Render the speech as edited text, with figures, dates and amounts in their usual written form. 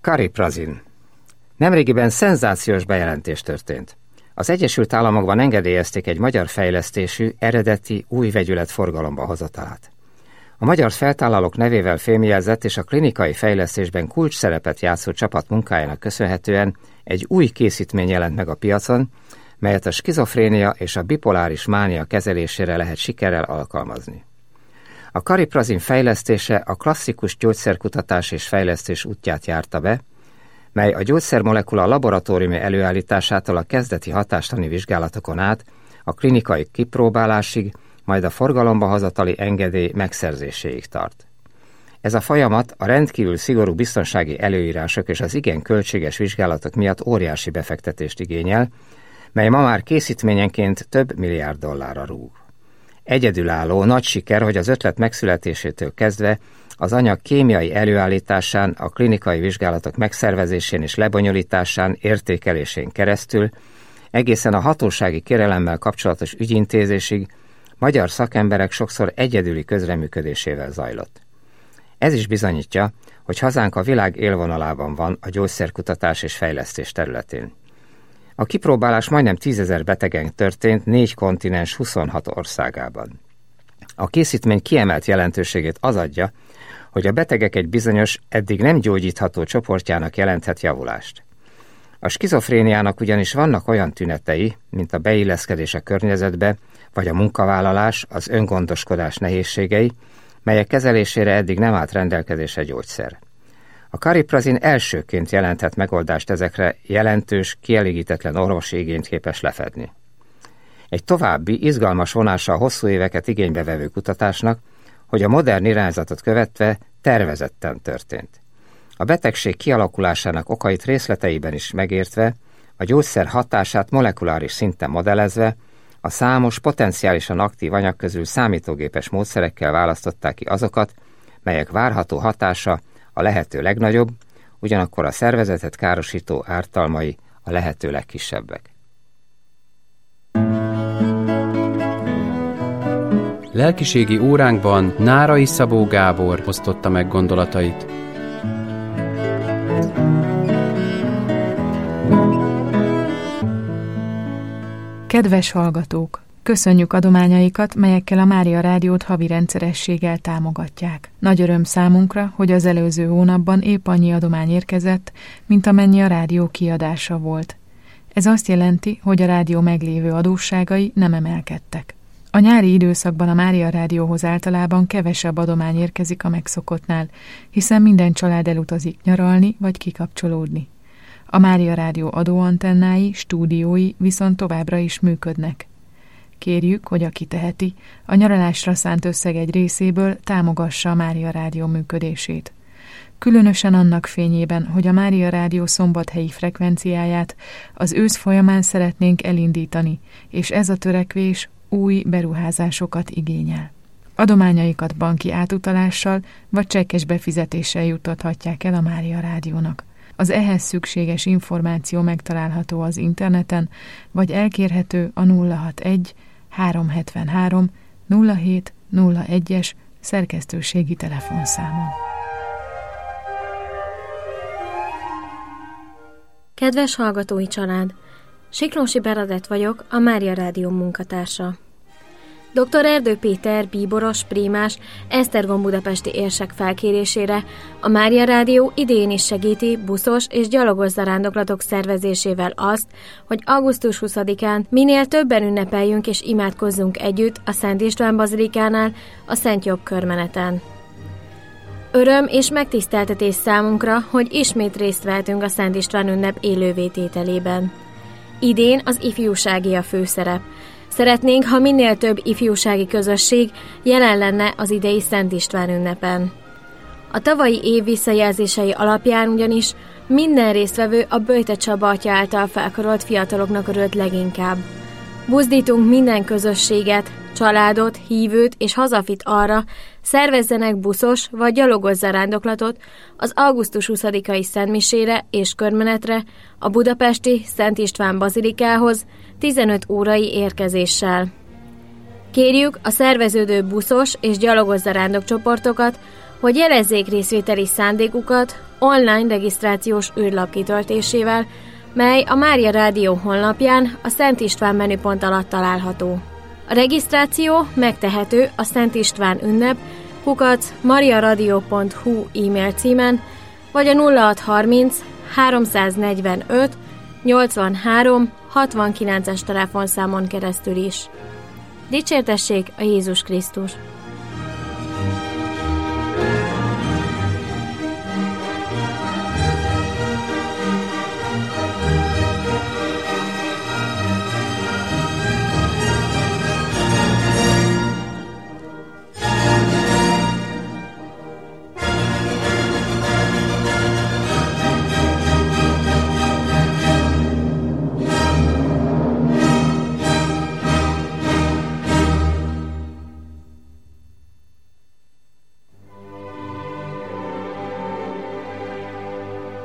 Cariprazin. Nemrégiben szenzációs bejelentés történt. Az Egyesült Államokban engedélyezték egy magyar fejlesztésű, eredeti, új vegyület forgalomba hozatalát. A magyar feltállalók nevével fémjelzett és a klinikai fejlesztésben kulcs szerepet játszó csapat munkájának köszönhetően egy új készítmény jelent meg a piacon, melyet a skizofrénia és a bipoláris mánia kezelésére lehet sikerrel alkalmazni. A Cariprazin fejlesztése a klasszikus gyógyszerkutatás és fejlesztés útját járta be, mely a gyógyszermolekula laboratóriumi előállításától a kezdeti hatástani vizsgálatokon át a klinikai kipróbálásig, majd a forgalomba hozatali engedély megszerzéséig tart. Ez a folyamat a rendkívül szigorú biztonsági előírások és az igen költséges vizsgálatok miatt óriási befektetést igényel, mely ma már készítményenként több milliárd dollárra rúg. Egyedülálló, nagy siker, hogy az ötlet megszületésétől kezdve az anyag kémiai előállításán, a klinikai vizsgálatok megszervezésén és lebonyolításán, értékelésén keresztül, egészen a hatósági kérelemmel kapcsolatos ügyintézésig magyar szakemberek sokszor egyedüli közreműködésével zajlott. Ez is bizonyítja, hogy hazánk a világ élvonalában van a gyógyszerkutatás és fejlesztés területén. A kipróbálás majdnem 10 000 betegen történt 4 kontinens 26 országában. A készítmény kiemelt jelentőségét az adja, hogy a betegek egy bizonyos, eddig nem gyógyítható csoportjának jelenthet javulást. A skizofréniának ugyanis vannak olyan tünetei, mint a beilleszkedés a környezetbe, vagy a munkavállalás, az öngondoskodás nehézségei, melyek kezelésére eddig nem állt rendelkezésre gyógyszer. A Cariprazin elsőként jelenthet megoldást ezekre, jelentős, kielégítetlen orvosi igényt képes lefedni. Egy további, izgalmas vonása a hosszú éveket igénybe vevő kutatásnak, hogy a modern irányzatot követve tervezetten történt. A betegség kialakulásának okait részleteiben is megértve, a gyógyszer hatását molekuláris szinten modellezve, a számos potenciálisan aktív anyag közül számítógépes módszerekkel választották ki azokat, melyek várható hatása a lehető legnagyobb, ugyanakkor a szervezetet károsító ártalmai a lehető legkisebbek. Lelkiségi óránkban Nárai Szabó Gábor osztotta meg gondolatait. Kedves hallgatók! Köszönjük adományaikat, melyekkel a Mária Rádiót havi rendszerességgel támogatják. Nagy öröm számunkra, hogy az előző hónapban épp annyi adomány érkezett, mint amennyi a rádió kiadása volt. Ez azt jelenti, hogy a rádió meglévő adósságai nem emelkedtek. A nyári időszakban a Mária Rádióhoz általában kevesebb adomány érkezik a megszokottnál, hiszen minden család elutazik nyaralni vagy kikapcsolódni. A Mária Rádió adóantennái, stúdiói viszont továbbra is működnek. Kérjük, hogy aki teheti, a nyaralásra szánt összeg egy részéből támogassa a Mária Rádió működését. Különösen annak fényében, hogy a Mária Rádió szombathelyi frekvenciáját az ősz folyamán szeretnénk elindítani, és ez a törekvés új beruházásokat igényel. Adományaikat banki átutalással vagy csekkes befizetéssel juttathatják el a Mária Rádiónak. Az ehhez szükséges információ megtalálható az interneten, vagy elkérhető a 061 373 0701-es szerkesztőségi telefonszámon. Kedves hallgatói család! Siklósi Bernadett vagyok, a Mária Rádió munkatársa. Dr. Erdő Péter, bíboros, prímás, Esztergom budapesti érsek felkérésére a Mária Rádió idén is segíti buszos és gyalogos zarándoklatok szervezésével azt, hogy augusztus 20-án minél többen ünnepeljünk és imádkozzunk együtt a Szent István bazilikánál a Szent Jobb körmeneten. Öröm és megtiszteltetés számunkra, hogy ismét részt vehetünk a Szent István ünnep élővétételében. Idén az ifjúsági a főszerep. Szeretnénk, ha minél több ifjúsági közösség jelen lenne az idei Szent István ünnepen. A tavalyi év visszajelzései alapján ugyanis minden résztvevő a Böjte Csaba atya által felkarolt fiataloknak örült leginkább. Buzdítunk minden közösséget, családot, hívőt és hazafit arra, szervezzenek buszos vagy gyalogos zarándoklatot az augusztus 20-ai szentmisére és körmenetre a budapesti Szent István bazilikához 15 órai érkezéssel. Kérjük a szerveződő buszos és gyalogos zarándokcsoportokat, hogy jelezzék részvételi szándékukat online regisztrációs űrlap kitöltésével, mely a Mária Rádió honlapján a Szent István menüpont alatt található. A regisztráció megtehető a Szent István ünnep @mariaradio.hu e-mail címen, vagy a 0630 345 83 69-es telefonszámon keresztül is. Dicsértessék a Jézus Krisztus!